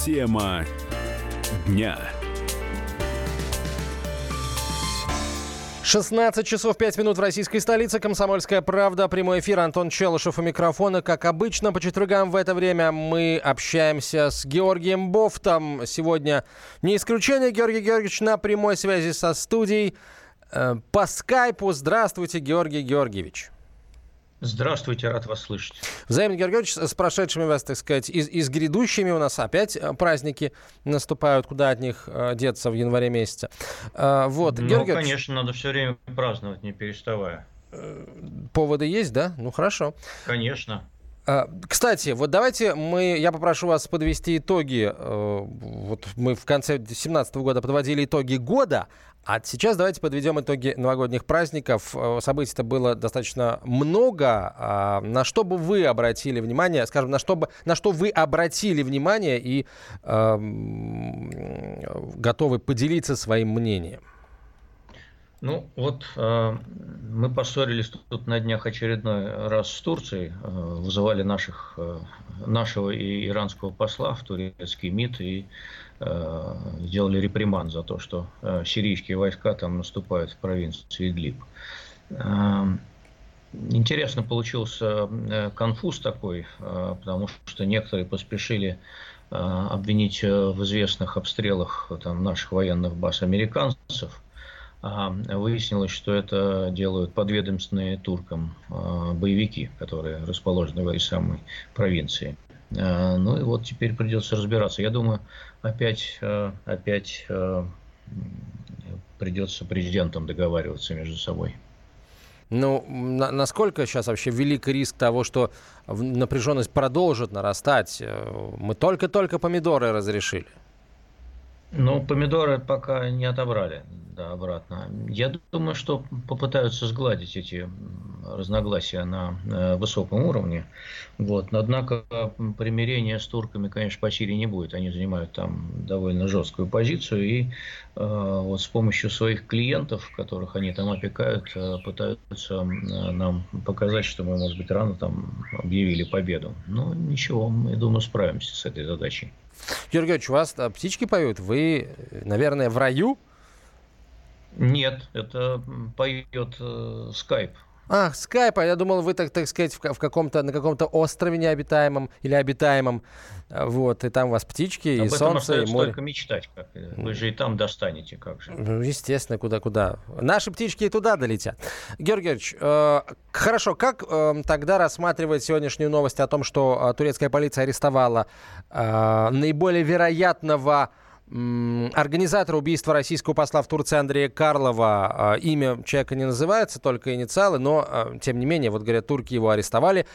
Тема дня. 16 часов 5 минут в российской столице. «Комсомольская правда». Прямой эфир. Антон Челышев у микрофона. Как обычно, по четвергам в это время мы общаемся с Георгием Бофтом. Сегодня не исключение. Георгий Георгиевич на прямой связи со студией по скайпу. Здравствуйте, Георгий Георгиевич. Здравствуйте, рад вас слышать. Взаимно, Георгий Георгиевич, с прошедшими вас, так сказать, и с грядущими. У нас опять праздники наступают, куда от них деться в январе месяце. Вот. Ну, Георгий конечно, надо все время праздновать, не переставая. Поводы есть, да? Ну, хорошо. Конечно. Кстати, вот давайте я попрошу вас подвести итоги. Вот мы в конце 2017 года подводили итоги года, а сейчас давайте подведем итоги новогодних праздников. Событий-то было достаточно много. На что бы вы обратили внимание, скажем, на что вы обратили внимание и готовы поделиться своим мнением? Ну, вот мы поссорились тут на днях очередной раз с Турцией, вызывали нашего и иранского посла в турецкий МИД и сделали реприманд за то, что сирийские войска там наступают в провинции Идлиб. Интересно получился конфуз такой, потому что некоторые поспешили обвинить в известных обстрелах там, наших военных баз американцев. Выяснилось, что это делают подведомственные туркам боевики, которые расположены в этой самой провинции. Ну и вот теперь придется разбираться. Я думаю, опять придется президентам договариваться между собой. Ну, насколько сейчас вообще велик риск того, что напряженность продолжит нарастать? Мы только-только помидоры разрешили. Ну, помидоры пока не отобрали, да, обратно. Я думаю, что попытаются сгладить эти разногласия на высоком уровне. Вот. Но, однако, примирения с турками, конечно, по Сирии не будет. Они занимают там довольно жесткую позицию. И вот с помощью своих клиентов, которых они там опекают, пытаются нам показать, что мы, может быть, рано там объявили победу. Но ничего, я думаю, справимся с этой задачей. Георгий Георгиевич, у вас птички поют? Вы, наверное, в раю? Нет, это поет скайп. Скайп, я думал, вы, так сказать, на каком-то острове необитаемом или обитаемом, вот, и там у вас птички, и солнце, и море. Только мечтать, как вы же и там достанете, как же. Ну, естественно, куда. Наши птички и туда долетят. Георгий Георгиевич, хорошо, как тогда рассматривать сегодняшнюю новость о том, что турецкая полиция арестовала наиболее вероятного организатора убийства российского посла в Турции Андрея Карлова? Имя человека не называется, только инициалы, но, тем не менее, вот говорят, турки его арестовали.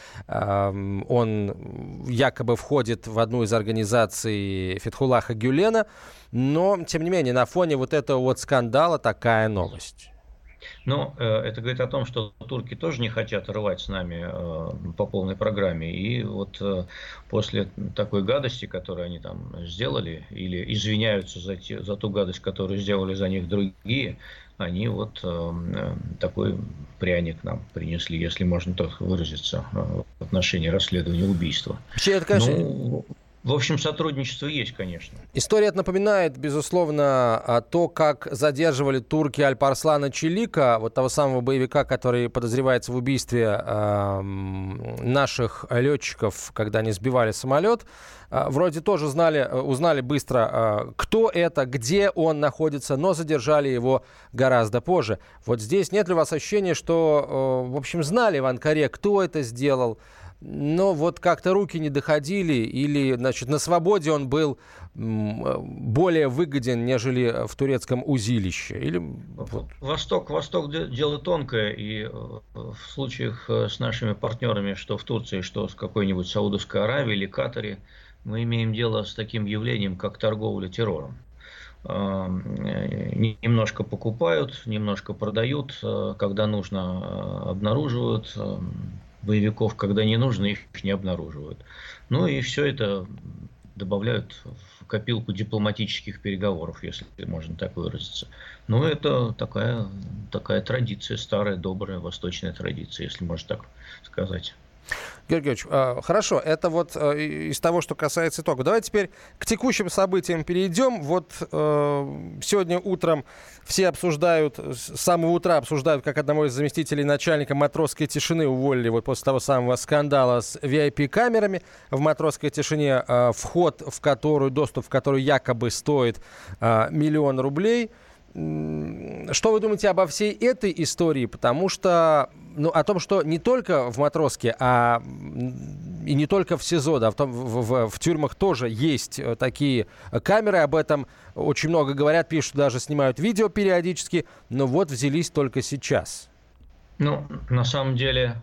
Он якобы входит в одну из организаций Фетхуллаха Гюлена, но, тем не менее, на фоне вот этого вот скандала такая новость. Но это говорит о том, что турки тоже не хотят рвать с нами по полной программе. И вот после такой гадости, которую они там сделали, или извиняются за ту гадость, которую сделали за них другие, они вот такой пряник нам принесли, если можно так выразиться, в отношении расследования убийства. Вообще, это, конечно... В общем, сотрудничество есть, конечно. История это напоминает, безусловно, то, как задерживали турки Альпарслана Чилика, вот того самого боевика, который подозревается в убийстве наших летчиков, когда они сбивали самолет. Вроде тоже узнали быстро, кто это, где он находится, но задержали его гораздо позже. Вот здесь нет ли у вас ощущения, что, в общем, знали в Анкаре, кто это сделал, но вот как-то руки не доходили, или, значит, на свободе он был более выгоден, нежели в турецком узилище? Или... Восток дело тонкое, и в случаях с нашими партнерами, что в Турции, что с какой-нибудь Саудовской Аравией или Катаре, мы имеем дело с таким явлением, как торговля террором. Немножко покупают, немножко продают, когда нужно, обнаруживают боевиков, когда не нужно, их не обнаруживают. Ну и все это добавляют в копилку дипломатических переговоров, если можно так выразиться. Ну, это такая традиция, старая, добрая, восточная традиция, если можно так сказать. Георгий Георгиевич, хорошо, это вот из того, что касается итогов. Давайте теперь к текущим событиям перейдем. Вот сегодня утром все обсуждают, с самого утра обсуждают, как одного из заместителей начальника «Матросской тишины» уволили вот после того самого скандала с VIP-камерами в «Матросской тишине», вход в которую, доступ в которую якобы стоит 1 миллион рублей. Что вы думаете обо всей этой истории? Потому что, о том, что не только в «Матроске», и не только в СИЗО, да, в тюрьмах тоже есть такие камеры, об этом очень много говорят, пишут, даже снимают видео периодически, но вот взялись только сейчас. На самом деле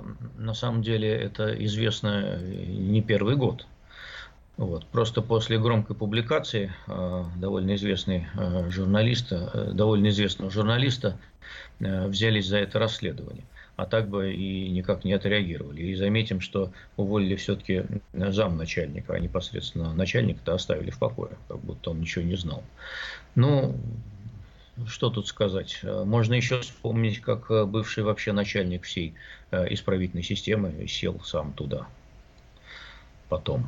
это известно не первый год. Вот. Просто после громкой публикации довольно известного журналиста взялись за это расследование. А так бы и никак не отреагировали. И заметим, что уволили все-таки замначальника, а непосредственно начальника-то оставили в покое, как будто он ничего не знал. Что тут сказать? Можно еще вспомнить, как бывший вообще начальник всей исправительной системы сел сам туда. Потом.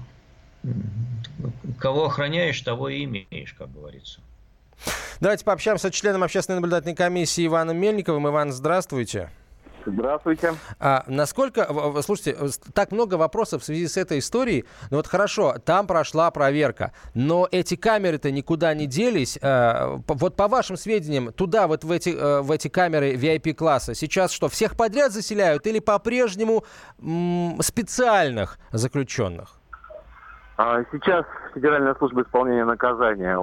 Кого охраняешь, того и имеешь, как говорится. Давайте пообщаемся с членом общественной наблюдательной комиссии Иваном Мельниковым. Иван, здравствуйте. Здравствуйте. Слушайте, так много вопросов в связи с этой историей. Вот хорошо, там прошла проверка, но эти камеры-то никуда не делись. Вот по вашим сведениям, туда вот в эти камеры VIP-класса сейчас что, всех подряд заселяют или по-прежнему специальных заключенных? Сейчас Федеральная служба исполнения наказания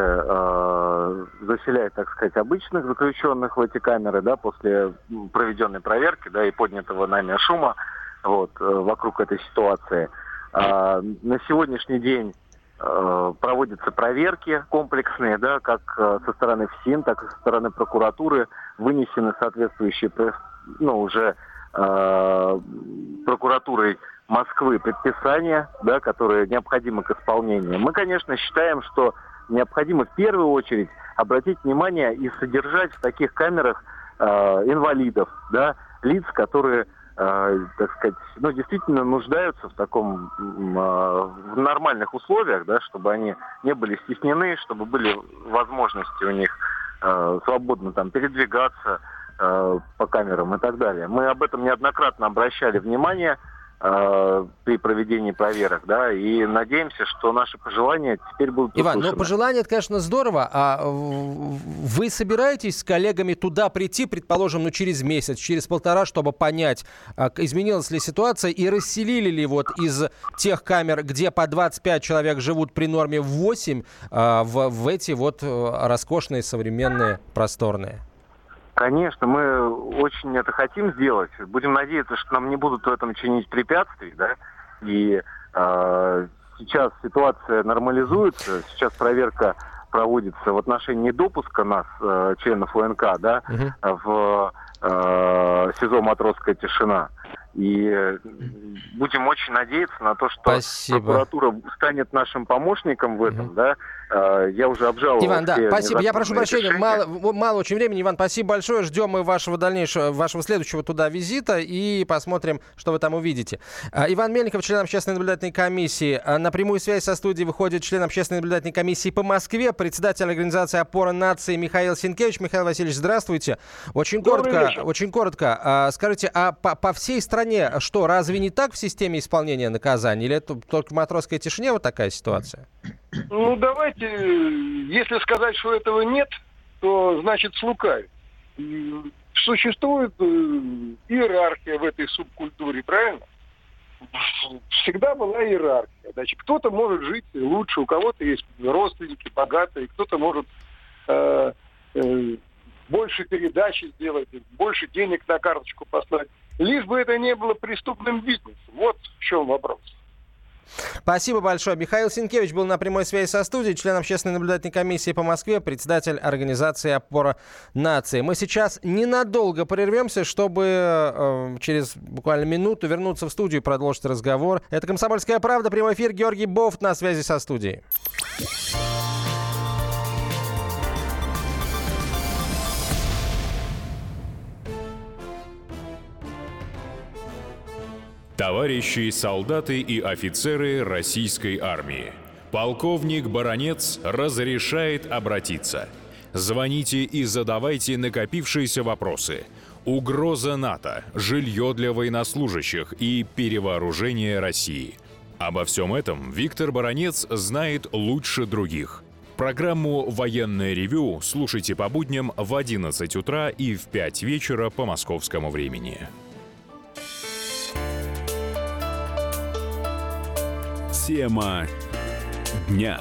уже заселяет, так сказать, обычных заключенных в эти камеры, да, после проведенной проверки, да, и поднятого нами шума вокруг этой ситуации. На сегодняшний день проводятся проверки комплексные, да, как со стороны ФСИН, так и со стороны прокуратуры, вынесены соответствующие, уже прокуратурой Москвы предписания, да, которые необходимы к исполнению. Мы, конечно, считаем, что необходимо в первую очередь обратить внимание и содержать в таких камерах инвалидов, да, лиц, которые, так сказать, действительно нуждаются в таком в нормальных условиях, да, чтобы они не были стеснены, чтобы были возможности у них свободно там передвигаться по камерам и так далее. Мы об этом неоднократно обращали внимание при проведении проверок, да, и надеемся, что наши пожелания теперь будут услышаны. Иван, пожелания, это, конечно, здорово, а вы собираетесь с коллегами туда прийти, предположим, через месяц, через полтора, чтобы понять, изменилась ли ситуация и расселили ли вот из тех камер, где по 25 человек живут при норме 8, в эти вот роскошные, современные, просторные? Конечно, мы очень это хотим сделать. Будем надеяться, что нам не будут в этом чинить препятствий, да. И сейчас ситуация нормализуется, сейчас проверка проводится в отношении недопуска нас, членов ОНК, да, в СИЗО «Матросская тишина». И будем очень надеяться на то, что прокуратура станет нашим помощником в этом, да. Я уже обжаловал. Иван, да, спасибо. Я прошу прощения, мало очень времени. Иван, спасибо большое. Ждем мы вашего следующего туда визита и посмотрим, что вы там увидите. Иван Мельников, член общественной наблюдательной комиссии. На прямую связь со студией выходит член общественной наблюдательной комиссии по Москве, председатель организации «Опора нации» Михаил Сенкевич. Михаил Васильевич, здравствуйте. Очень коротко. Скажите, а по всей стране что, разве не так в системе исполнения наказаний? Или это только в «Матросской тишине» вот такая ситуация? Давайте, если сказать, что этого нет, то значит слукавить. Существует иерархия в этой субкультуре, правильно? Всегда была иерархия. Значит, кто-то может жить лучше, у кого-то есть родственники богатые, кто-то может больше передачи сделать, больше денег на карточку послать. Лишь бы это не было преступным бизнесом. Вот в чем вопрос. Спасибо большое. Михаил Сенкевич был на прямой связи со студией, член общественной наблюдательной комиссии по Москве, председатель организации «Опора нации». Мы сейчас ненадолго прервемся, чтобы через буквально минуту вернуться в студию и продолжить разговор. Это «Комсомольская правда», прямой эфир, Георгий Бофт на связи со студией. Товарищи солдаты и офицеры российской армии, полковник Баранец разрешает обратиться. Звоните и задавайте накопившиеся вопросы. Угроза НАТО, жилье для военнослужащих и перевооружение России. Обо всем этом Виктор Баранец знает лучше других. Программу «Военное ревю» слушайте по будням в 11 утра и в 5 вечера по московскому времени. Тема дня.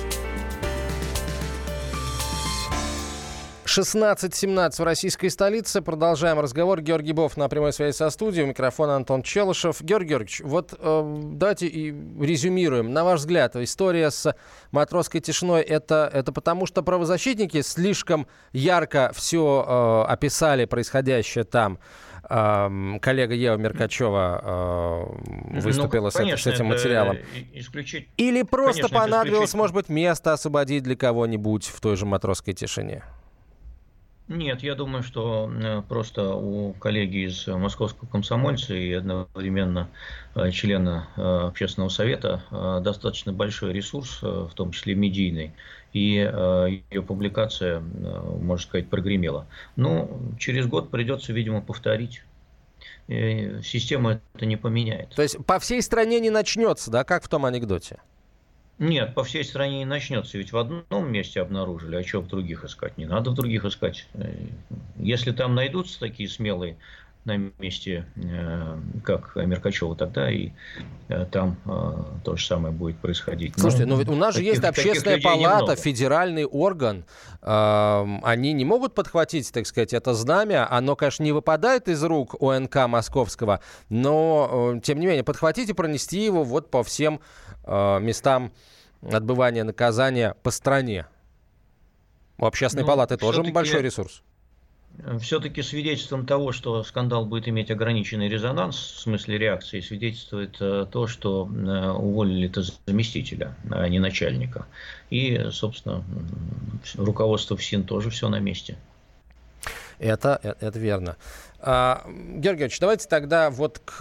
16:17 в российской столице. Продолжаем разговор. Георгий Бов на прямой связи со студией. У микрофона Антон Челышев. Георгий Георгиевич, вот давайте и резюмируем. На ваш взгляд, история с матросской тишиной это потому, что правозащитники слишком ярко все описали происходящее там? Коллега Ева Меркачева выступила с этим материалом. Или просто понадобилось, может быть, место освободить для кого-нибудь в той же матросской тишине? Нет, я думаю, что просто у коллеги из Московского комсомольца и одновременно члена общественного совета достаточно большой ресурс, в том числе медийный, и ее публикация, можно сказать, прогремела. Но через год придется, видимо, повторить. Система это не поменяет. То есть по всей стране не начнется, да, как в том анекдоте? Нет, по всей стране не начнется. Ведь в одном месте обнаружили, а что в других искать? Не надо в других искать. Если там найдутся такие смелые на месте, как Меркачева, тогда и там то же самое будет происходить. Слушайте, но ведь у нас же есть общественная палата, федеральный орган. Они не могут подхватить, так сказать, это знамя. Оно, конечно, не выпадает из рук ОНК московского, но, тем не менее, подхватить и пронести его вот по всем местам отбывания наказания по стране. У общественной палаты тоже большой ресурс. Все-таки свидетельством того, что скандал будет иметь ограниченный резонанс, в смысле реакции, свидетельствует то, что уволили-то заместителя, а не начальника. И, собственно, руководство ФСИН тоже все на месте. Это верно. Георгий Георгиевич, давайте тогда вот к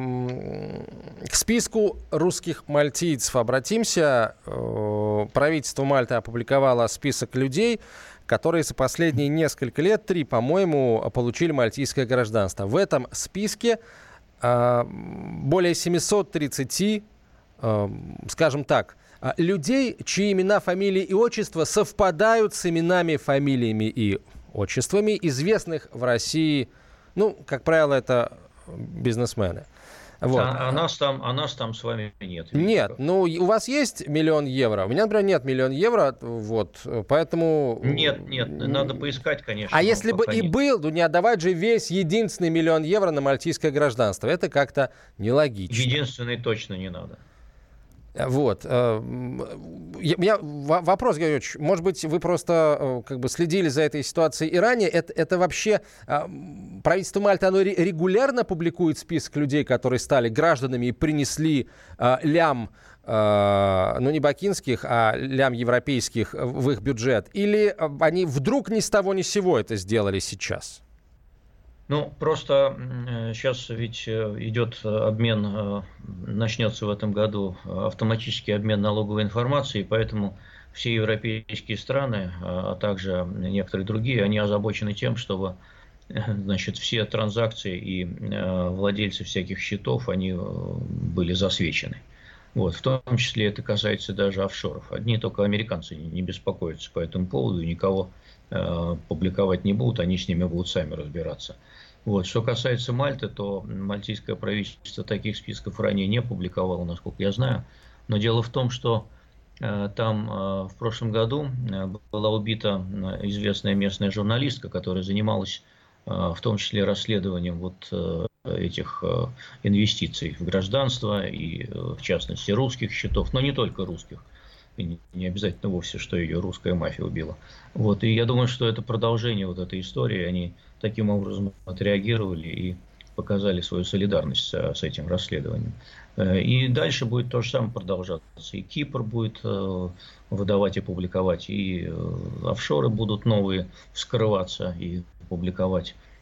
списку русских мальтийцев обратимся. Правительство Мальты опубликовало список людей, которые за последние несколько лет, 3, по-моему, получили мальтийское гражданство. В этом списке более 730, скажем так, людей, чьи имена, фамилии и отчества совпадают с именами, фамилиями и отчествами известных в России, ну, как правило, это бизнесмены. Вот. А нас там с вами нет. Нет, ну у вас есть 1 000 000 евро? У меня, например, нет 1 000 000 евро, вот, поэтому... Нет, надо поискать, конечно. А если бы и был, то не отдавать же весь единственный 1 000 000 евро на мальтийское гражданство. Это как-то нелогично. Единственный точно не надо. Вот. У меня вопрос, Георгий Георгиевич. Может быть, вы просто как бы следили за этой ситуацией и ранее. Это вообще правительство Мальты, оно регулярно публикует список людей, которые стали гражданами и принесли лям, ну не бакинских, а лям европейских в их бюджет? Или они вдруг ни с того ни с сего это сделали сейчас? Ну, просто сейчас ведь идет обмен, начнется в этом году автоматический обмен налоговой информацией, поэтому все европейские страны, а также некоторые другие, они озабочены тем, чтобы, значит, все транзакции и владельцы всяких счетов, они были засвечены. Вот, в том числе это касается даже офшоров. Одни только американцы не беспокоятся по этому поводу, никого публиковать не будут, они с ними будут сами разбираться. Вот. Что касается Мальты, то мальтийское правительство таких списков ранее не публиковало, насколько я знаю. Но дело в том, что там в прошлом году была убита известная местная журналистка, которая занималась в том числе расследованием вот этих инвестиций в гражданство и, в частности, русских счетов, но не только русских. И не обязательно вовсе, что ее русская мафия убила. Вот. И я думаю, что это продолжение вот этой истории. Они таким образом отреагировали и показали свою солидарность с этим расследованием. И дальше будет то же самое продолжаться. И Кипр будет выдавать и публиковать, и офшоры будут новые вскрываться и публиковать.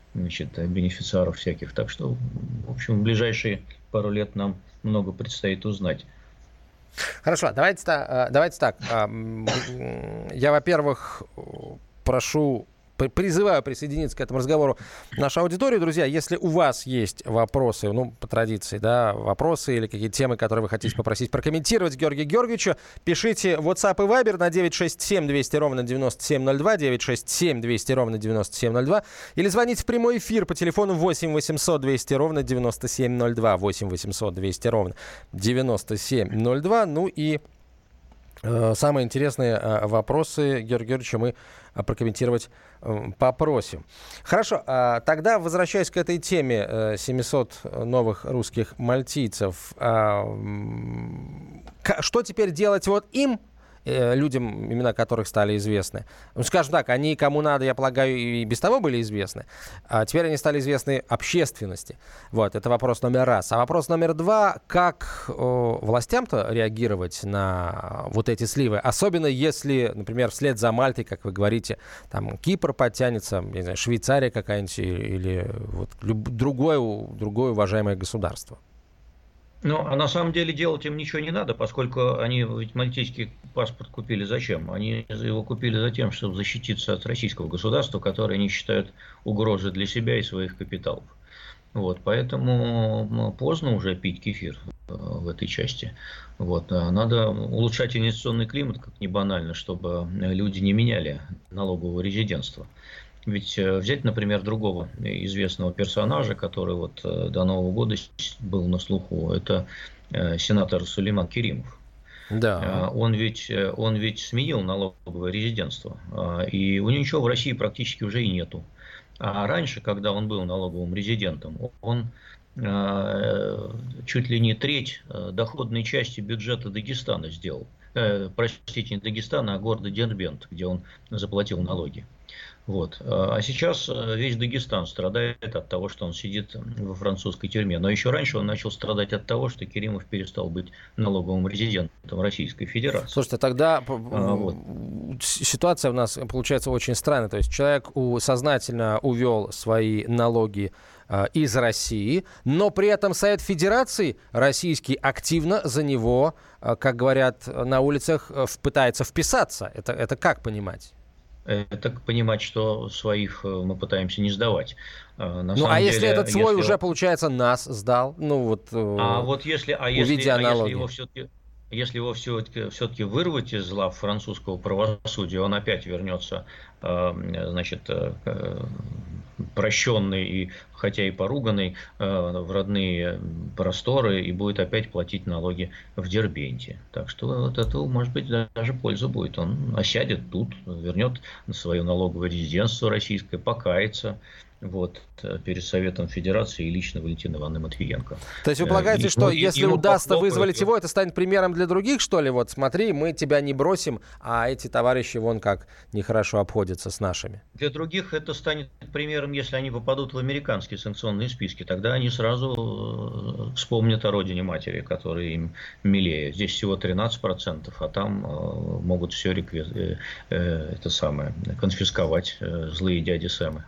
бенефициаров всяких. Так что, в общем, в ближайшие пару лет нам много предстоит узнать. Хорошо, давайте так. Я, во-первых, призываю присоединиться к этому разговору нашу аудиторию. Друзья, если у вас есть вопросы, по традиции, да, вопросы или какие-то темы, которые вы хотите попросить прокомментировать Георгия Георгиевича, пишите WhatsApp и Viber на 967-200-97-02, 967-200-97-02, или звоните в прямой эфир по телефону 8 800 200-97-02, 8 800 200-97-02. Ну и самые интересные вопросы Георгия Георгиевича мы прокомментировать попросим. Хорошо, тогда возвращаясь к этой теме 700 новых русских мальтийцев, что теперь делать вот им, людям, имена которых стали известны? Скажем так, они кому надо, я полагаю, и без того были известны. А теперь они стали известны общественности. Вот, это вопрос номер раз. А вопрос номер два, как властям-то реагировать на вот эти сливы? Особенно если, например, вслед за Мальтой, как вы говорите, там Кипр подтянется, не знаю, Швейцария какая-нибудь или вот другое уважаемое государство. А на самом деле делать им ничего не надо, поскольку они ведь мальтийский паспорт купили зачем? Они его купили за тем, чтобы защититься от российского государства, которое они считают угрозой для себя и своих капиталов. Вот, поэтому поздно уже пить кефир в этой части. Вот, надо улучшать инвестиционный климат, как ни банально, чтобы люди не меняли налогового резидентства. Ведь взять, например, другого известного персонажа, который вот до Нового года был на слуху, это сенатор Сулейман Керимов. Да. Он ведь сменил налоговое резидентство, и у него ничего в России практически уже и нету. А раньше, когда он был налоговым резидентом, он чуть ли не треть доходной части бюджета Дагестана сделал. Простите, не Дагестана, а города Дербент, где он заплатил налоги. Вот. А сейчас весь Дагестан страдает от того, что он сидит во французской тюрьме. Но еще раньше он начал страдать от того, что Керимов перестал быть налоговым резидентом Российской Федерации. Слушайте, тогда ситуация у нас получается очень странная. То есть человек сознательно увел свои налоги из России, но при этом Совет Федерации российский активно за него, как говорят на улицах, пытается вписаться. Это как понимать? Это понимать, что своих мы пытаемся не сдавать. Если этот свой уже, получается, нас сдал? Если его все-таки вырвать из лав французского правосудия, он опять вернется, прощенный, и, хотя и поруганный, в родные просторы и будет опять платить налоги в Дербенте. Так что вот это, может быть, даже польза будет. Он осядет тут, вернет свое налоговое резидентство российское, покается перед Советом Федерации и лично Валентиной Ивановной Матвиенко. То есть вы полагаете, что если удастся вызволить его, это станет примером для других, что ли? Вот смотри, мы тебя не бросим, а эти товарищи вон как нехорошо обходятся с нашими. Для других это станет примером, если они попадут в американские санкционные списки. Тогда они сразу вспомнят о родине матери, которая им милее. Здесь всего 13%, а там могут все конфисковать злые дяди Сэмы.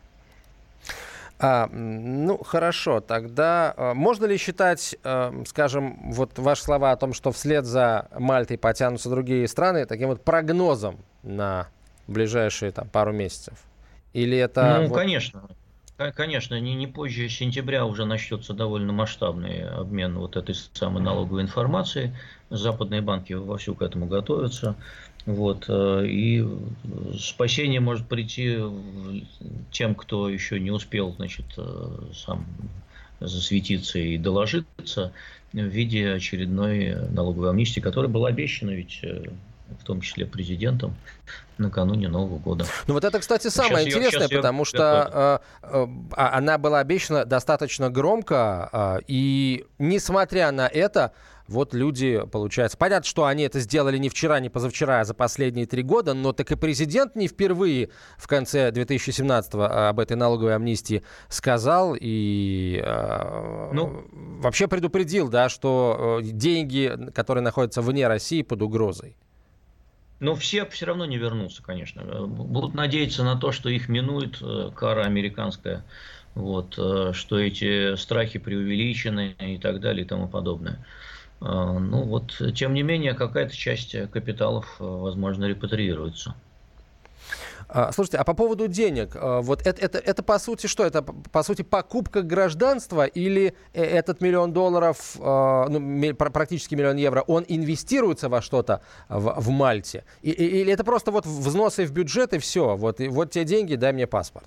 Хорошо, тогда можно ли считать, скажем, вот ваши слова о том, что вслед за Мальтой потянутся другие страны, таким вот прогнозом на ближайшие пару месяцев? Или это... Конечно, не позже сентября уже начнется довольно масштабный обмен этой самой налоговой информацией. Западные банки вовсю к этому готовятся. И спасение может прийти тем, кто еще не успел, сам засветиться и доложиться в виде очередной налоговой амнистии, которая была обещана ведь в том числе президентом накануне Нового года. Это, кстати, самое интересное, потому что она была обещана достаточно громко, и несмотря на это, люди, получается, понятно, что они это сделали не вчера, не позавчера, а за последние 3 года, но так и президент не впервые в конце 2017-го об этой налоговой амнистии сказал и вообще предупредил, что деньги, которые находятся вне России, под угрозой. Но все равно не вернутся, конечно. Будут надеяться на то, что их минует кара американская, вот, что эти страхи преувеличены и так далее и тому подобное. Ну вот, тем не менее, какая-то часть капиталов, возможно, репатриируется. Слушайте, а по поводу денег, вот это по сути что? Это по сути покупка гражданства или этот $1 миллион, практически $1 миллион евро, он инвестируется во что-то в Мальте? Или это просто вот взносы в бюджет и все? Вот те деньги, дай мне паспорт.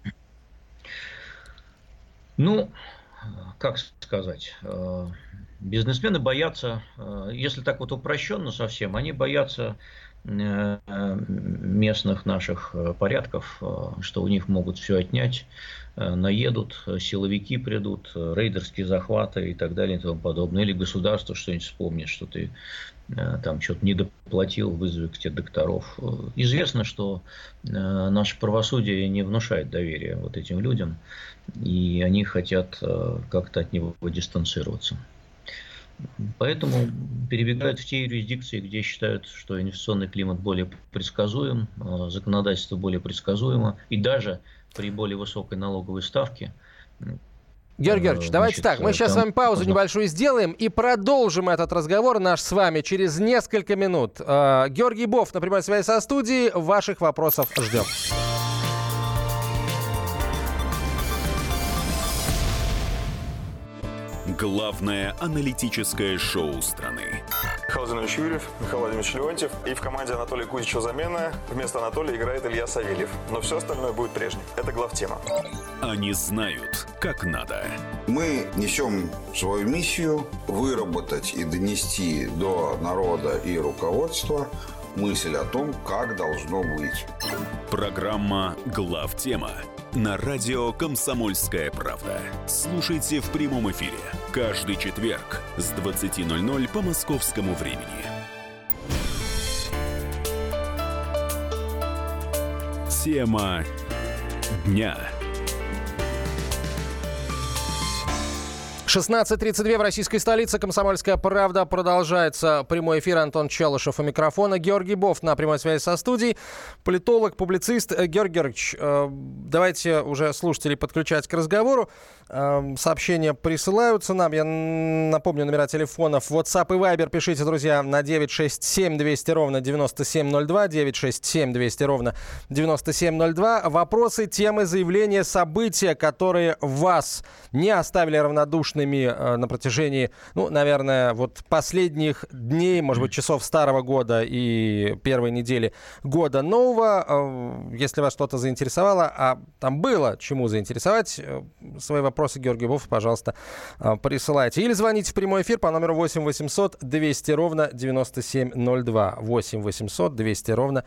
Ну, как сказать, бизнесмены боятся, если так вот упрощенно совсем, они боятся местных наших порядков, что у них могут все отнять, наедут, силовики придут, рейдерские захваты и так далее и тому подобное. Или государство что-нибудь вспомнит, что ты там что-то не доплатил, вызови к тебе докторов. Известно, что наше правосудие не внушает доверия вот этим людям, и они хотят как-то от него дистанцироваться. Поэтому перебегают в те юрисдикции, где считают, что инвестиционный климат более предсказуем, законодательство более предсказуемо, и даже при более высокой налоговой ставке. Георгий Георгиевич, давайте так, мы сейчас с вами паузу небольшую сделаем и продолжим этот разговор наш с вами через несколько минут. Георгий Бофт на прямой связи со студией, ваших вопросов ждем. Главное аналитическое шоу страны. Михаил Владимирович Юрьев, Михаил Владимирович Леонтьев. И в команде Анатолия Кузичева замена. Вместо Анатолия играет Илья Савельев. Но все остальное будет прежним. Это главтема. Они знают, как надо. Мы несем свою миссию выработать и донести до народа и руководства мысль о том, как должно быть. Программа «Главтема» на радио «Комсомольская правда». Слушайте в прямом эфире каждый четверг с 20:00 по московскому времени. Тема дня. 16:32 в российской столице. «Комсомольская правда». Продолжается прямой эфир. Антон Челышев у микрофона. Георгий Бофт на прямой связи со студией. Политолог, публицист. Георгий Георгиевич, давайте уже слушателей подключать к разговору. Сообщения присылаются нам. Я напомню, номера телефонов. WhatsApp и Viber пишите, друзья, на 967-200-97-02. 967-200-97-02. Вопросы, темы, заявления, события, которые вас не оставили равнодушными на протяжении, наверное, вот последних дней, может быть, часов старого года и первой недели года нового. Если вас что-то заинтересовало, а там было чему заинтересовать, свои вопросы, Георгий Бофт, пожалуйста, присылайте. Или звоните в прямой эфир по номеру 8 800 200 ровно 9702. 8 800 200 ровно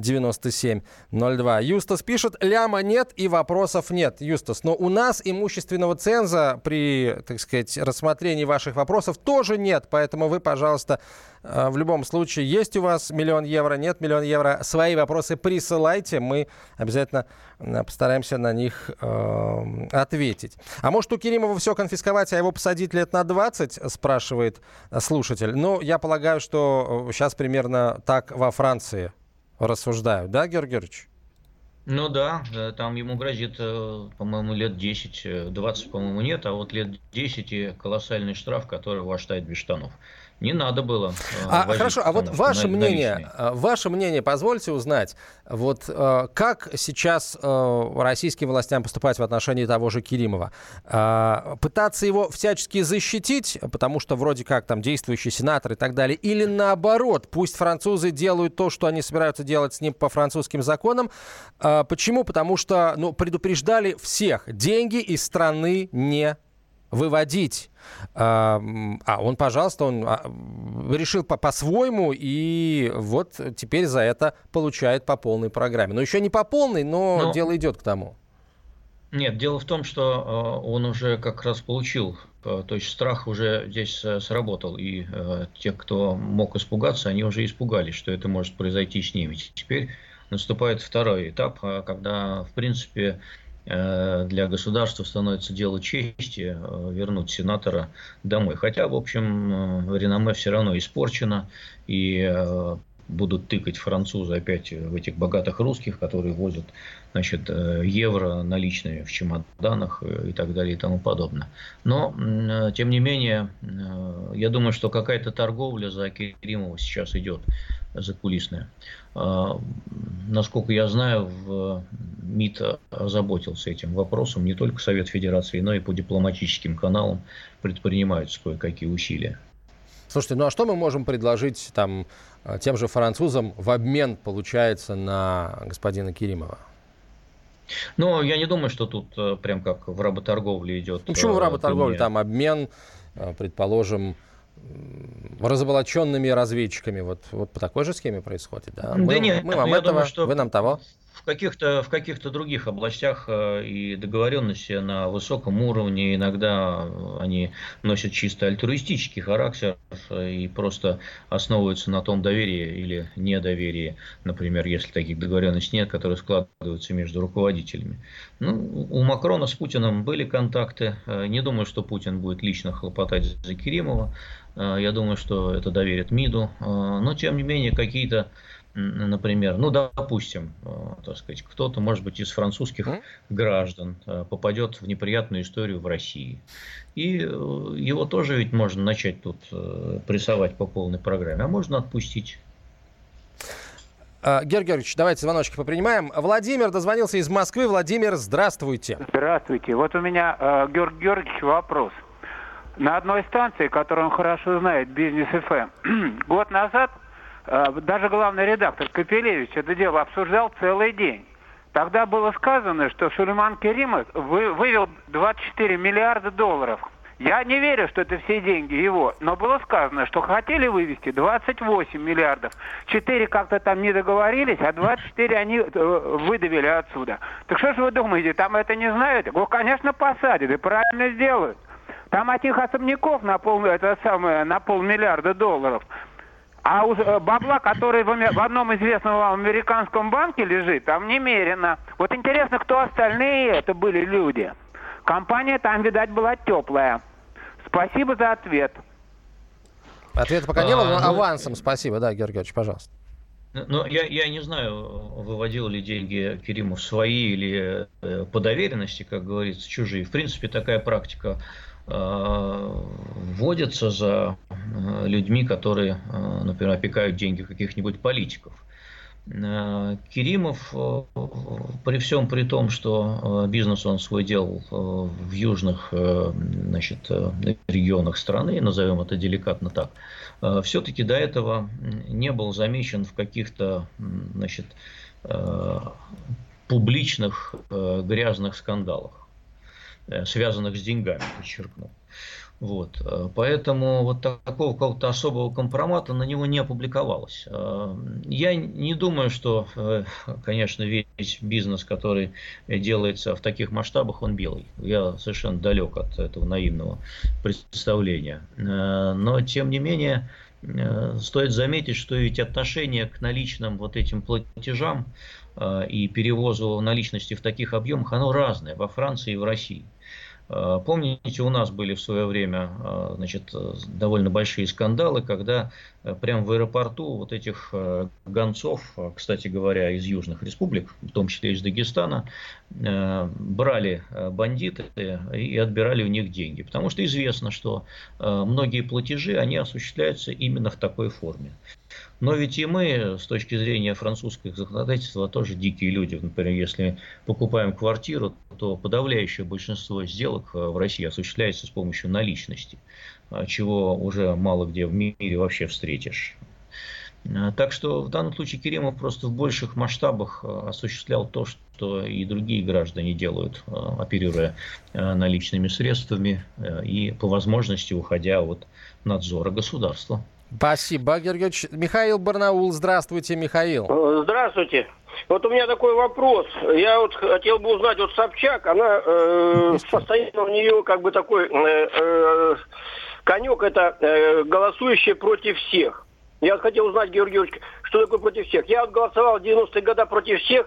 9702. Юстас пишет: ляма нет и вопросов нет. Юстас, но у нас имущественного ценза при, так сказать, рассмотрении ваших вопросов тоже нет, поэтому вы, пожалуйста, в любом случае, есть у вас $1 миллион, нет $1 миллион, свои вопросы присылайте, мы обязательно постараемся на них ответить. А может, у Керимова все конфисковать, а его посадить лет на 20, спрашивает слушатель. Я полагаю, что сейчас примерно так во Франции рассуждают, да, Георгий Георгиевич? Ну да, там ему грозит, по-моему, лет 10, 20, по-моему, нет, а вот лет 10 и колоссальный штраф, который его оставит без штанов. Не надо было. Хорошо, а вот ваше мнение, позвольте узнать, вот как сейчас российским властям поступать в отношении того же Керимова? Пытаться его всячески защитить, потому что вроде как там действующий сенатор и так далее, или наоборот, пусть французы делают то, что они собираются делать с ним по французским законам. Почему? Потому что предупреждали всех, деньги из страны не выводить. Он, пожалуйста, он решил по-своему, и вот теперь за это получает по полной программе. Еще не по полной, но дело идет к тому. Нет, дело в том, что он уже как раз получил, то есть страх уже здесь сработал, и те, кто мог испугаться, они уже испугались, что это может произойти с ними. Теперь наступает второй этап, когда, в принципе, для государства становится дело чести вернуть сенатора домой. Хотя, в общем, реноме все равно испорчено, и будут тыкать французы опять в этих богатых русских, которые возят, значит, евро наличные в чемоданах и так далее и тому подобное. Но, тем не менее, я думаю, что какая-то торговля за Керимова сейчас идет, закулисная. Насколько я знаю, МИД озаботился этим вопросом. Не только Совет Федерации, но и по дипломатическим каналам предпринимаются кое-какие усилия. Слушайте, ну а что мы можем предложить там тем же французам в обмен, получается, на господина Керимова? Ну, я не думаю, что тут прям как в работорговле идет. Ну, почему в работорговле? Там обмен, предположим, разоблаченными разведчиками. Вот по такой же схеме происходит, да? Мы вам этого, думаю, что вы нам того. В каких-то других областях и договоренности на высоком уровне иногда они носят чисто альтруистический характер и просто основываются на том доверии или недоверии, например, если таких договоренностей нет, которые складываются между руководителями. Ну, у Макрона с Путиным были контакты. Не думаю, что Путин будет лично хлопотать за Керимова. Я думаю, что это доверит МИДу. Но, тем не менее, какие-то, например, ну, допустим, так сказать, кто-то, может быть, из французских граждан попадет в неприятную историю в России. И его тоже ведь можно начать тут прессовать по полной программе, а можно отпустить. Георгий Георгиевич, давайте звоночки попринимаем. Владимир дозвонился из Москвы. Владимир, здравствуйте. Здравствуйте. Вот у меня, Георгий Георгиевич, вопрос. На одной станции, которую он хорошо знает, Бизнес ФМ, год назад даже главный редактор Капелевич это дело обсуждал целый день. Тогда было сказано, что Сулейман Керимов вывел 24 миллиарда долларов. Я не верю, что это все деньги его, но было сказано, что хотели вывести 28 миллиардов. 4 как-то там не договорились, а 24 они выдавили отсюда. Так что же вы думаете, там это не знают? Его, конечно, посадят и правильно сделают. Там этих особняков на полмиллиарда долларов. А у бабла, который в одном известном вам американском банке лежит, там немерено. Вот интересно, кто остальные это были люди. Компания там, видать, была теплая. Спасибо за ответ. Ответа пока не было, но авансом спасибо. Да, Георгий Георгиевич, пожалуйста. Ну, я не знаю, выводил ли деньги Керимов свои или по доверенности, как говорится, чужие. В принципе, такая практика вводится за людьми, которые, например, опекают деньги каких-нибудь политиков. Керимов, при всем при том, что бизнес он свой делал в южных, значит, регионах страны, назовем это деликатно так, все-таки до этого не был замечен в каких-то, значит, публичных грязных скандалах, связанных с деньгами, подчеркну. Вот. Поэтому вот такого какого-то особого компромата на него не опубликовалось. Я не думаю, что, конечно, весь бизнес, который делается в таких масштабах, он белый. Я совершенно далек от этого наивного представления. Но, тем не менее, стоит заметить, что ведь отношение к наличным вот этим платежам и перевозу наличности в таких объемах, оно разное во Франции и в России. Помните, у нас были в свое время, значит, довольно большие скандалы, когда прямо в аэропорту вот этих гонцов, кстати говоря, из южных республик, в том числе из Дагестана, брали бандиты и отбирали у них деньги. Потому что известно, что многие платежи, они осуществляются именно в такой форме. Но ведь и мы, с точки зрения французского законодательства, тоже дикие люди. Например, если покупаем квартиру, то подавляющее большинство сделок в России осуществляется с помощью наличности, чего уже мало где в мире вообще встретишь. Так что в данном случае Керимов просто в больших масштабах осуществлял то, что и другие граждане делают, оперируя наличными средствами и по возможности уходя от надзора государства. Спасибо, Георгий Георгиевич. Михаил Барнаул. Здравствуйте, Михаил. Здравствуйте. Вот у меня такой вопрос. Я вот хотел бы узнать, вот Собчак, она постоянно у нее как бы такой конек, это голосующие против всех. Я хотел узнать, Георгий Георгиевич, что такое против всех. Я вот голосовал в 90-е годы против всех,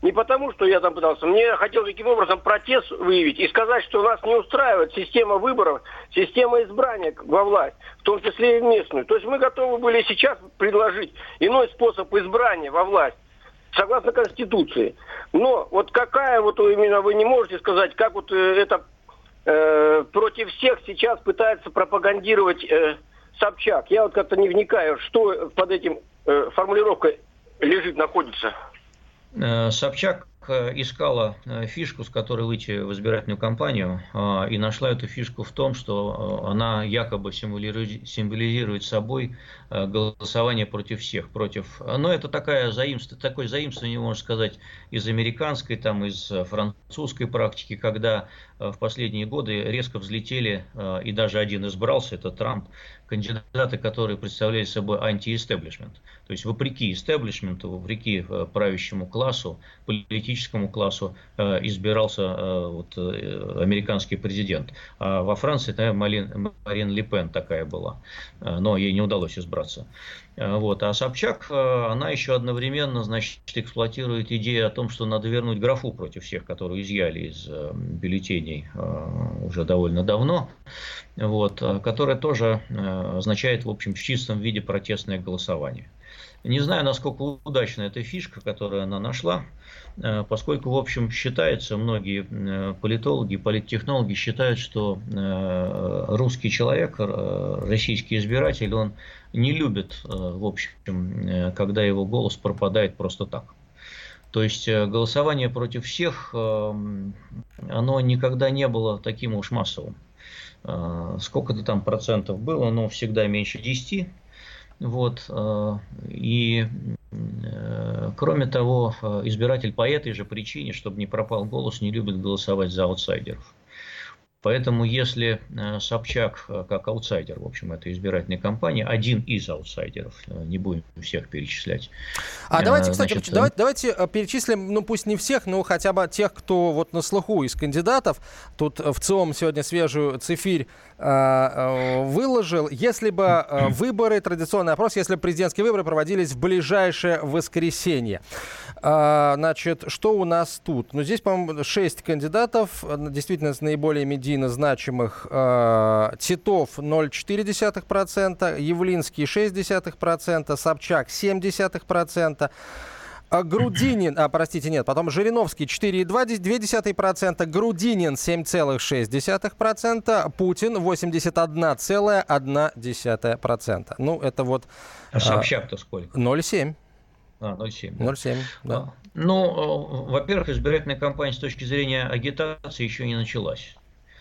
Не потому, что я там пытался. Мне хотелось таким образом протест выявить и сказать, что нас не устраивает система выборов, система избрания во власть, в том числе и в местную. То есть мы готовы были сейчас предложить иной способ избрания во власть, согласно Конституции. Но вот какая вот именно вы не можете сказать, как вот это против всех сейчас пытается пропагандировать Собчак. Я вот как-то не вникаю, что под этим формулировкой лежит, находится. Собчак искала фишку, с которой выйти в избирательную кампанию, и нашла эту фишку в том, что она якобы символизирует собой голосование против всех, но это такое заимствование, можно сказать, из американской, там, из французской практики, когда в последние годы резко взлетели, и даже один избрался, это Трамп, кандидаты, которые представляли собой анти-истеблишмент. То есть вопреки истеблишменту, вопреки правящему классу, политическому классу избирался американский президент. А во Франции, наверное, Марин Ле Пен такая была, но ей не удалось избраться. А Собчак, она еще одновременно, значит, эксплуатирует идею о том, что надо вернуть графу против всех, которые изъяли из бюллетеней уже довольно давно, которая тоже означает, в общем, в чистом виде протестное голосование. Не знаю, насколько удачна эта фишка, которую она нашла, поскольку, в общем, считается, многие политологи, политтехнологи считают, что русский человек, российский избиратель, он не любит, в общем, когда его голос пропадает просто так. То есть голосование против всех, оно никогда не было таким уж массовым. Сколько-то там процентов было, но всегда меньше 10. И кроме того, избиратель по этой же причине, чтобы не пропал голос, не любит голосовать за аутсайдеров. Поэтому если Собчак, как аутсайдер, в общем, этой избирательной кампании, один из аутсайдеров, не будем всех перечислять. Давайте, кстати, давайте перечислим, пусть не всех, но хотя бы тех, кто вот на слуху из кандидатов. Тут в ЦИОМ сегодня свежую цифирь выложил. Если бы выборы, традиционный опрос, если бы президентские выборы проводились в ближайшее воскресенье. Значит, что у нас тут? Здесь, по-моему, 6 кандидатов, действительно, с наиболее медийно значимых. Титов 0,4%, Явлинский 0,6%, Собчак 0,7%. Грудинин, потом Жириновский 4,2%, Грудинин 7,6%, Путин 81,1%. Это вот... А Собчак-то сколько? 0,7%. 0,7. Да. Во-первых, избирательная кампания с точки зрения агитации еще не началась.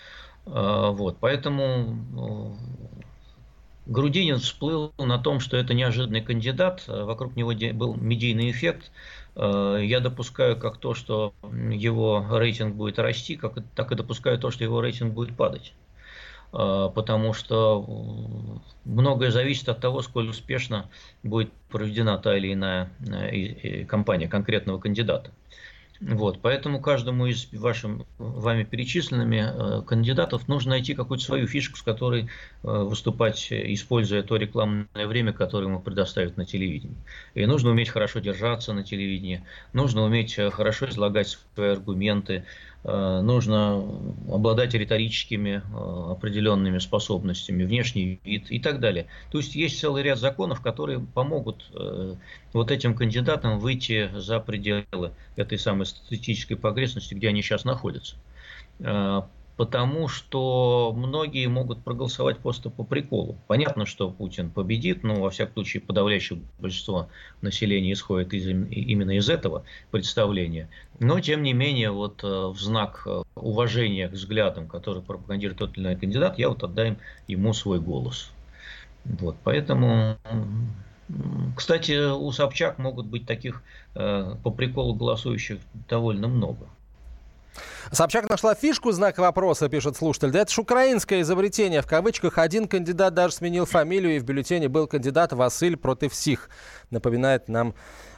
Поэтому Грудинин всплыл на том, что это неожиданный кандидат, вокруг него был медийный эффект. Я допускаю как то, что его рейтинг будет расти, так и допускаю то, что его рейтинг будет падать. Потому что многое зависит от того, сколь успешно будет проведена та или иная кампания конкретного кандидата. Поэтому каждому из вами перечисленными кандидатов нужно найти какую-то свою фишку, с которой выступать, используя то рекламное время, которое ему предоставят на телевидении. И нужно уметь хорошо держаться на телевидении, нужно уметь хорошо излагать свои аргументы, нужно обладать риторическими определенными способностями, внешний вид и так далее. То есть есть целый ряд законов, которые помогут этим кандидатам выйти за пределы этой самой статистической погрешности, где они сейчас находятся. Потому что многие могут проголосовать просто по приколу. Понятно, что Путин победит, но во всяком случае подавляющее большинство населения исходит именно из этого представления. Но тем не менее, в знак уважения к взглядам, которые пропагандирует тот или иной кандидат, я отдам ему свой голос. Поэтому, кстати, у Собчак могут быть таких по приколу голосующих довольно много. Собчак нашла фишку, знак вопроса, пишет слушатель. Да это ж украинское изобретение, в кавычках. Один кандидат даже сменил фамилию, и в бюллетене был кандидат Василь против всех. Напоминает нам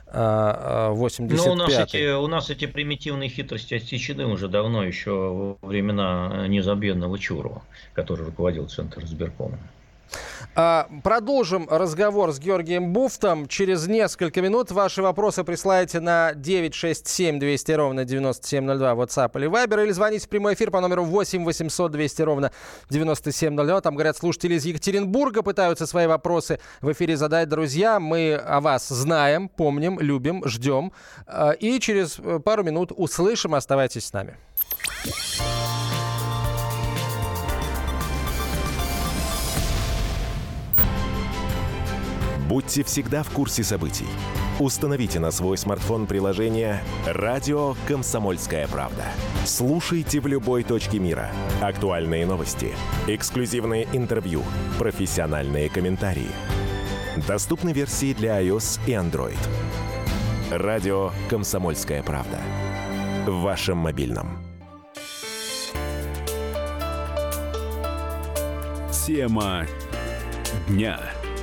85-й. У нас эти примитивные хитрости отсечены уже давно, еще во времена незабвенного Чурова, который руководил Центризбиркомом. Продолжим разговор с Георгием Буфтом. Через несколько минут ваши вопросы присылайте на 967 200 ровно 9702 WhatsApp или Viber, или звоните в прямой эфир по номеру 8 800 200 ровно 9702. Там, говорят, слушатели из Екатеринбурга пытаются свои вопросы в эфире задать. Друзья, мы о вас знаем, помним, любим, ждем. И через пару минут услышим. Оставайтесь с нами. Будьте всегда в курсе событий. Установите на свой смартфон приложение «Радио Комсомольская правда». Слушайте в любой точке мира. Актуальные новости, эксклюзивные интервью, профессиональные комментарии. Доступны версии для iOS и Android. «Радио Комсомольская правда». В вашем мобильном. Тема дня.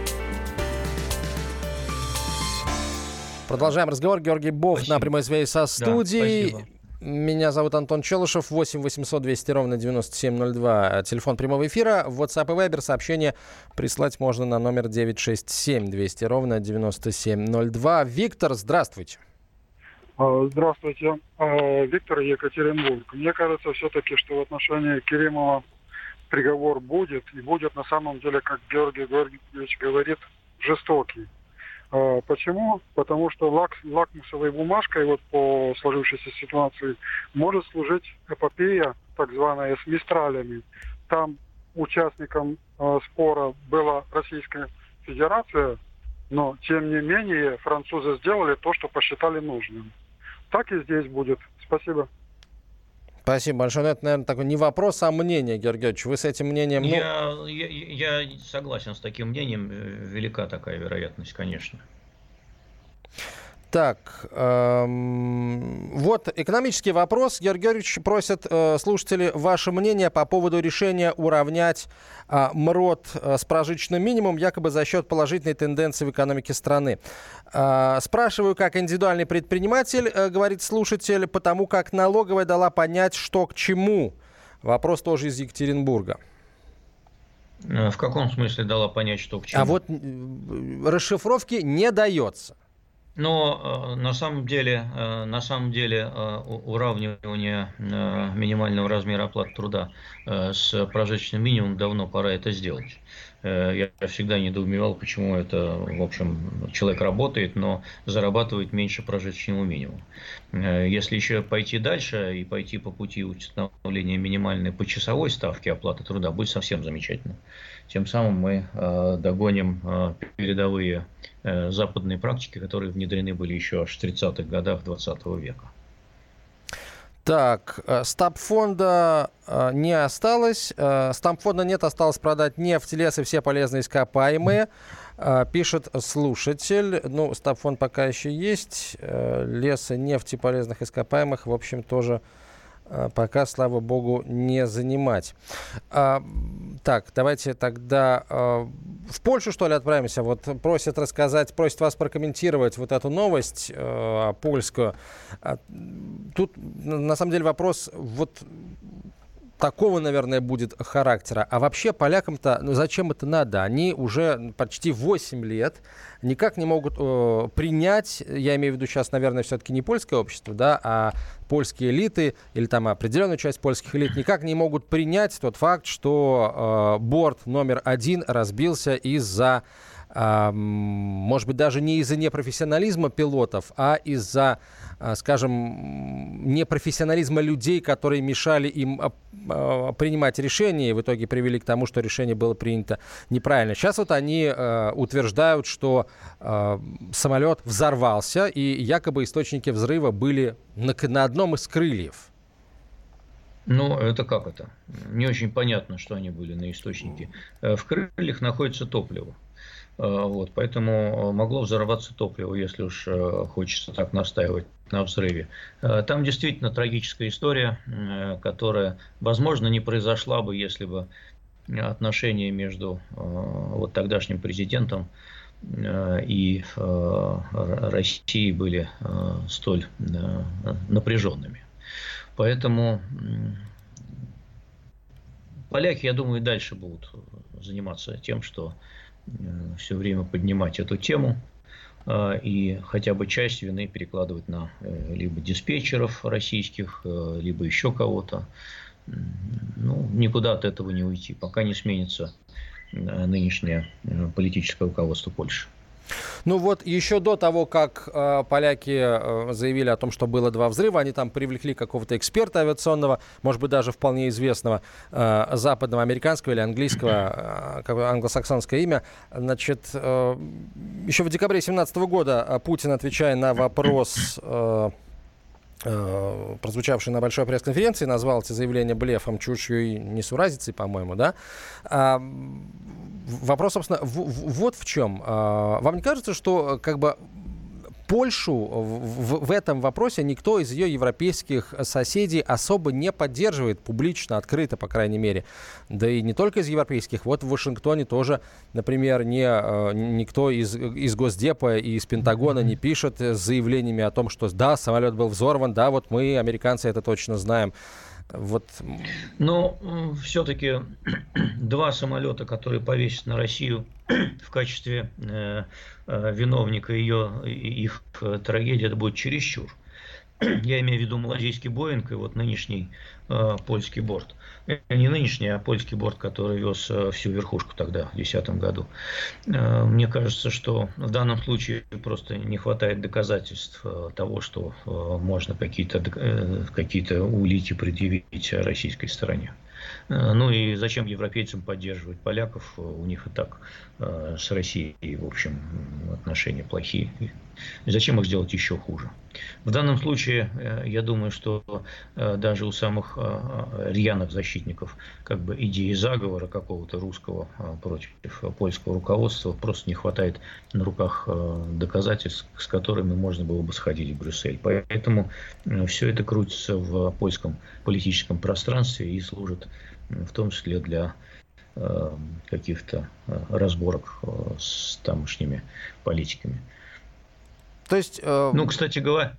Продолжаем разговор. Георгий Буфт на прямой связи со студией. Да, меня зовут Антон Челышев. 8 800 200 ровно 9702. Телефон прямого эфира. В WhatsApp и Viber сообщение прислать можно на номер 967 200 ровно 9702. Виктор, здравствуйте. Здравствуйте. Виктор, Екатеринбург. Мне кажется все-таки, что в отношении Керимова приговор будет. И будет на самом деле, как Георгий Георгиевич говорит, жестокий. Почему? Потому что лакмусовой бумажкой вот по сложившейся ситуации может служить эпопея, так званая, с мистралями. Там участником спора была Российская Федерация, но тем не менее французы сделали то, что посчитали нужным. Так и здесь будет. Спасибо. Спасибо большое. Это, наверное, такой не вопрос, а мнение, Георгий Георгиевич. Вы с этим мнением... Я согласен с таким мнением. Велика такая вероятность, конечно. Так, вот экономический вопрос. Георгий Георгиевич просят слушатели ваше мнение по поводу решения уравнять МРОТ с прожиточным минимумом, якобы за счет положительной тенденции в экономике страны. Спрашиваю, как индивидуальный предприниматель, говорит слушатель, потому как налоговая дала понять, что к чему. Вопрос тоже из Екатеринбурга. В каком смысле дала понять, что к чему? А вот расшифровки не дается. Но на самом деле уравнивание минимального размера оплаты труда с прожиточным минимумом давно пора это сделать. Я всегда недоумевал, почему это, в общем, человек работает, но зарабатывает меньше прожиточного минимума. Если еще пойти дальше и пойти по пути установления минимальной почасовой ставки оплаты труда, будет совсем замечательно. Тем самым мы догоним передовые западные практики, которые внедрены были еще аж в 30-х годах 20 века. Так, стабфонда не осталось. Стабфонда нет, осталось продать нефть, лес и все полезные ископаемые. Пишет слушатель. Ну, стабфонд пока еще есть. Леса, нефти, полезных ископаемых, в общем, тоже пока, слава богу, не занимать. Так, давайте тогда в Польшу, что ли, отправимся. Вот просят вас прокомментировать вот эту новость польскую. Тут, на самом деле, вопрос вот такого, наверное, будет характера. А вообще полякам-то, зачем это надо? Они уже почти 8 лет никак не могут принять, я имею в виду сейчас, наверное, все-таки не польское общество, да, а польские элиты или там определенную часть польских элит никак не могут принять тот факт, что борт номер 1 разбился из-за, может быть, даже не из-за непрофессионализма пилотов, а из-за, скажем, непрофессионализма людей, которые мешали им принимать решения, и в итоге привели к тому, что решение было принято неправильно. Сейчас вот они утверждают, что самолет взорвался, и якобы источники взрыва были на одном из крыльев. Ну, это как это? Не очень понятно, что они были на источнике. В крыльях находится топливо. Вот, поэтому могло взорваться топливо, если уж хочется так настаивать на взрыве. Там действительно трагическая история, которая, возможно, не произошла бы, если бы отношения между вот тогдашним президентом и Россией были столь напряженными. Поэтому поляки, я думаю, и дальше будут заниматься тем, что все время поднимать эту тему и хотя бы часть вины перекладывать на либо диспетчеров российских, либо еще кого-то. Ну, никуда от этого не уйти, пока не сменится нынешнее политическое руководство Польши. Ну вот еще до того, как поляки заявили о том, что было 2 взрыва, они там привлекли какого-то эксперта авиационного, может быть, даже вполне известного западного, американского или английского, англосаксонское имя. Значит, еще в декабре 2017 года Путин, отвечая на вопрос, прозвучавший на большой пресс-конференции, назвал эти заявления блефом, чушью и несуразицей, по-моему, да? Вопрос, собственно, вот в чем. Вам не кажется, что как бы Польшу в этом вопросе никто из ее европейских соседей особо не поддерживает публично, открыто, по крайней мере? Да и не только из европейских. Вот в Вашингтоне тоже, например, никто из Госдепа и из Пентагона не пишет с заявлениями о том, что да, самолет был взорван, да, вот мы, американцы, это точно знаем. Вот. Но все-таки 2 самолета, которые повесят на Россию в качестве виновника их трагедии, это будет чересчур. Я имею в виду малазийский Боинг и вот нынешний польский борт. Не нынешний, а польский борт, который вез всю верхушку тогда, в 2010 году. Мне кажется, что в данном случае просто не хватает доказательств того, что можно какие-то улики предъявить российской стороне. Ну и зачем европейцам поддерживать поляков? У них и так с Россией, в общем, отношения плохие. И зачем их сделать еще хуже? В данном случае, я думаю, что даже у самых рьяных защитников как бы идеи заговора какого-то русского против польского руководства просто не хватает на руках доказательств, с которыми можно было бы сходить в Брюссель. Поэтому все это крутится в польском политическом пространстве и служит в том числе для каких-то разборок с тамошними политиками. То есть, ну, кстати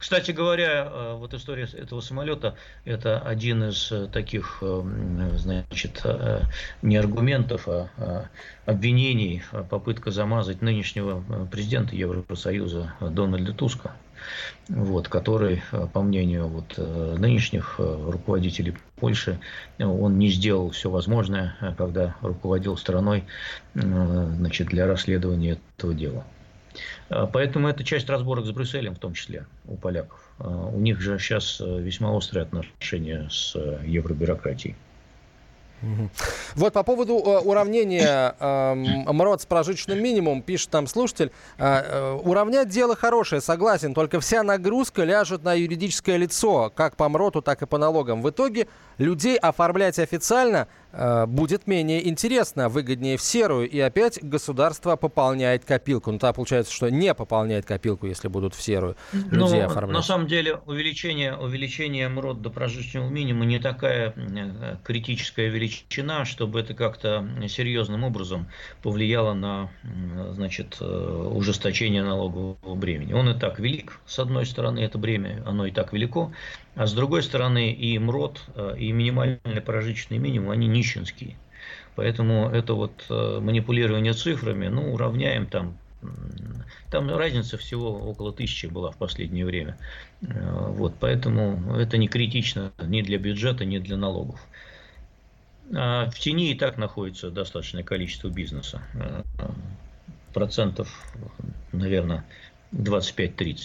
говоря, вот история этого самолета – это один из таких, значит, не аргументов, а обвинений, попытка замазать нынешнего президента Евросоюза Дональда Туска, вот, который, по мнению вот нынешних руководителей Польши, он не сделал все возможное, когда руководил страной, значит, для расследования этого дела. Поэтому это часть разборок с Брюсселем, в том числе у поляков. У них же сейчас весьма острые отношения с евробюрократией. Вот по поводу уравнения МРОТ с прожиточным минимумом, пишет там слушатель, уравнять дело хорошее, согласен, только вся нагрузка ляжет на юридическое лицо, как по МРОТу, так и по налогам. В итоге людей оформлять официально будет менее интересно, выгоднее в серую, и опять государство пополняет копилку. Ну, тогда получается, что не пополняет копилку, если будут в серую людей оформлять. На самом деле увеличение МРОТ до прожиточного минимума не такая критическая величина, чтобы это как-то серьезным образом повлияло на, значит, ужесточение налогового бремени. Он и так велик, с одной стороны, это бремя, оно и так велико, а с другой стороны и МРОТ, и минимальный прожиточный минимум, они нищенские. Поэтому это вот манипулирование цифрами, ну, уравняем там разница всего около 1000 была в последнее время. Вот, поэтому это не критично ни для бюджета, ни для налогов. А в тени и так находится достаточное количество бизнеса. Процентов, наверное, 25-30.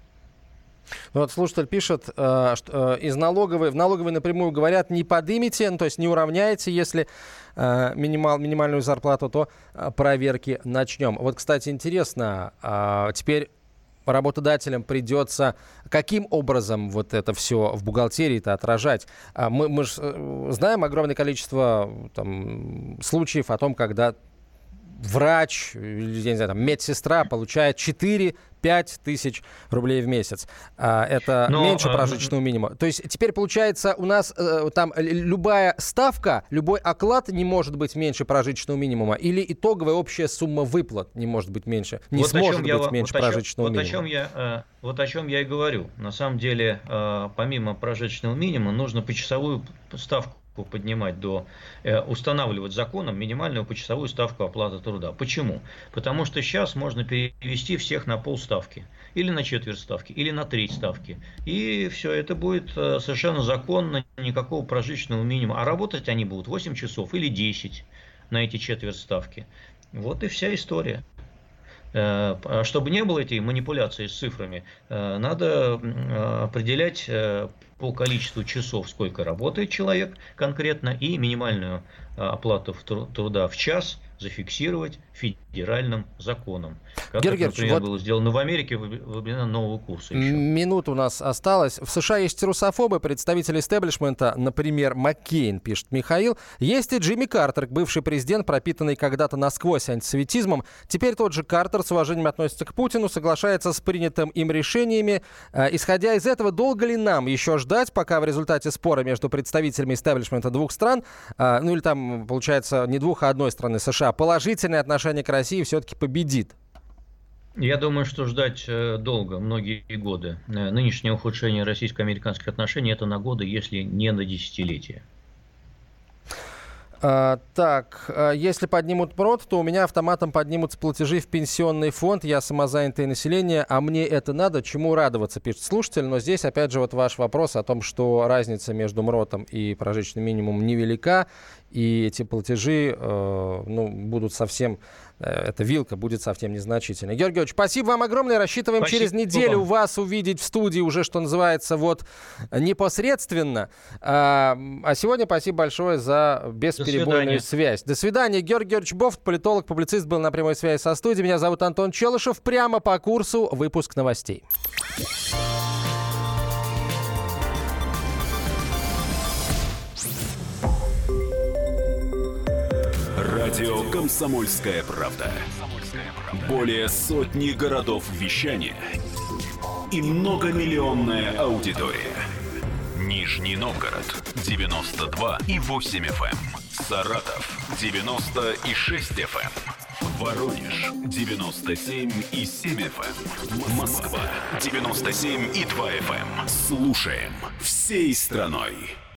Вот слушатель пишет, что в налоговой напрямую говорят, не подымите, ну, то есть не уравняете, если минимальную зарплату, то проверки начнем. Вот, кстати, интересно, теперь работодателям придется каким образом вот это все в бухгалтерии-то отражать? Мы же знаем огромное количество там случаев о том, когда врач, я не знаю, там, медсестра получает 4-5 тысяч рублей в месяц. Это меньше прожиточного минимума. То есть теперь получается у нас там любая ставка, любой оклад не может быть меньше прожиточного минимума, или итоговая общая сумма выплат не может быть меньше, не вот сможет быть меньше прожиточного минимума. Вот о чем я и говорю. На самом деле, помимо прожиточного минимума, нужно почасовую ставку поднимать устанавливать законом минимальную почасовую ставку оплаты труда. Почему? Потому что сейчас можно перевести всех на полставки, или на четверть ставки, или на треть ставки. И все, это будет совершенно законно, никакого прожиточного минимума. А работать они будут 8 часов или 10 на эти четверть ставки. Вот и вся история. Чтобы не было этой манипуляции с цифрами, надо определять по количеству часов, сколько работает человек конкретно, и минимальную оплату труда в час зафиксировать федеральным законом. Как это, например, было сделано в Америке во времена нового курса. Минута у нас осталась. В США есть русофобы, представители истеблишмента, например, Маккейн, пишет Михаил. Есть и Джимми Картер, бывший президент, пропитанный когда-то насквозь антисемитизмом. Теперь тот же Картер с уважением относится к Путину, соглашается с принятым им решениями. Исходя из этого, долго ли нам еще ждать, пока в результате спора между представителями истеблишмента двух стран, ну или там, получается, не двух, а одной страны, США, положительное отношение к России все-таки победит? Я думаю, что ждать долго, многие годы. Нынешнее ухудшение российско-американских отношений – это на годы, если не на десятилетия. Так, если поднимут МРОТ, то у меня автоматом поднимутся платежи в пенсионный фонд. Я самозанятое население, а мне это надо? Чему радоваться, пишет слушатель. Но здесь, опять же, вот ваш вопрос о том, что разница между МРОТом и прожиточным минимумом невелика. И эти платежи будут совсем... Эта вилка будет совсем незначительной. Георгий Георгиевич, спасибо вам огромное. Рассчитываем через неделю вас увидеть в студии уже, что называется, вот непосредственно. А сегодня спасибо большое за бесперебойную связь. До свидания. Георгий Георгиевич Бофт, политолог, публицист, был на прямой связи со студией. Меня зовут Антон Челышев. Прямо по курсу выпуск новостей. Радио «Комсомольская правда». Более сотни городов вещания и многомиллионная аудитория. Нижний Новгород 92,8 FM. Саратов 90,6 FM. Воронеж 97,7 FM. Москва 97,2 FM. Слушаем всей страной.